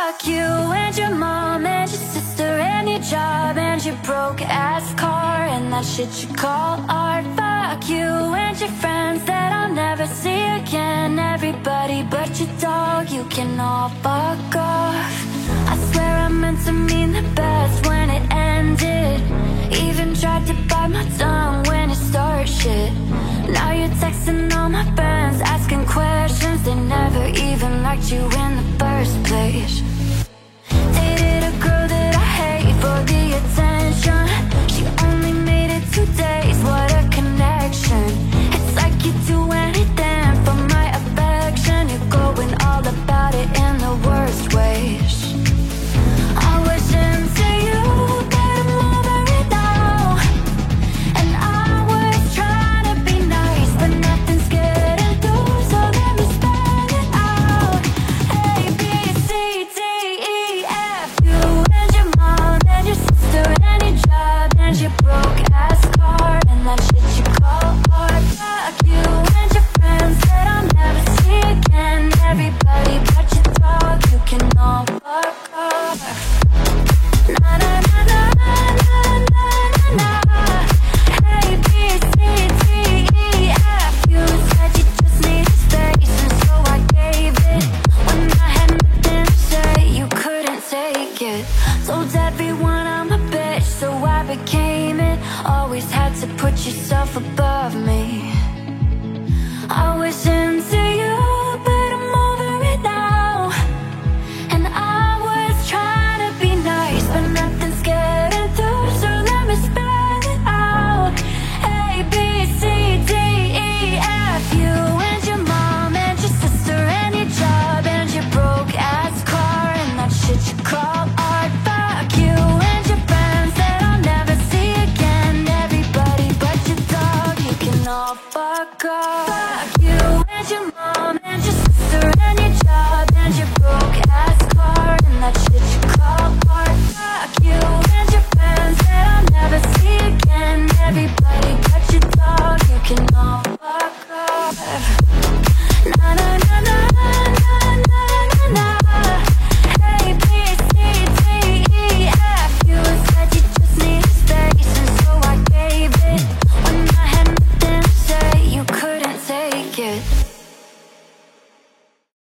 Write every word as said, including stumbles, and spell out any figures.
Fuck you and your mom and your sister and your job and your broke ass car and that shit you call art. Fuck you and your friends that I'll never see again. Everybody but your dog, you can all fuck off. I swear I meant to mean the best when it ended. Even tried to bite my tongue when it started shit. Now you're texting all my friends, asking questions. They never even liked you in the first place. Dated a girl that I hate for the attention. She only made it two days, what a connection. It's like you do anything for my affection. You're going all about it in the worst ways. I wish into you, but I'm over it now. And I was trying to be nice, but nothing's getting through, so let me spell it out. A, B, C, D, E, F. You and your mom and your sister and your job and your broke ass car and that shit you call art. Fuck you and your friends that I'll never see again. Everybody but your dog, you can all fuck off. Na na na na na na na na. A, B, C, D, E, F. You said you just needed space and so I gave it. When I had nothing to say, you couldn't take it. Told everyone I'm a bitch, so I became it. Always had to put yourself above me. I wish into you, but I'm over it now. And I was trying to be nice, but nothing's getting through, so let me spell it out. A, B, C, D, E, F. You and your mom and your sister and your job and your broke ass car and that shit you call art. Fuck you and your friends that I'll never see again. Everybody but your dog, you can all fuck off. Fuck you and your mom and your sister and your job and your broke ass car and that shit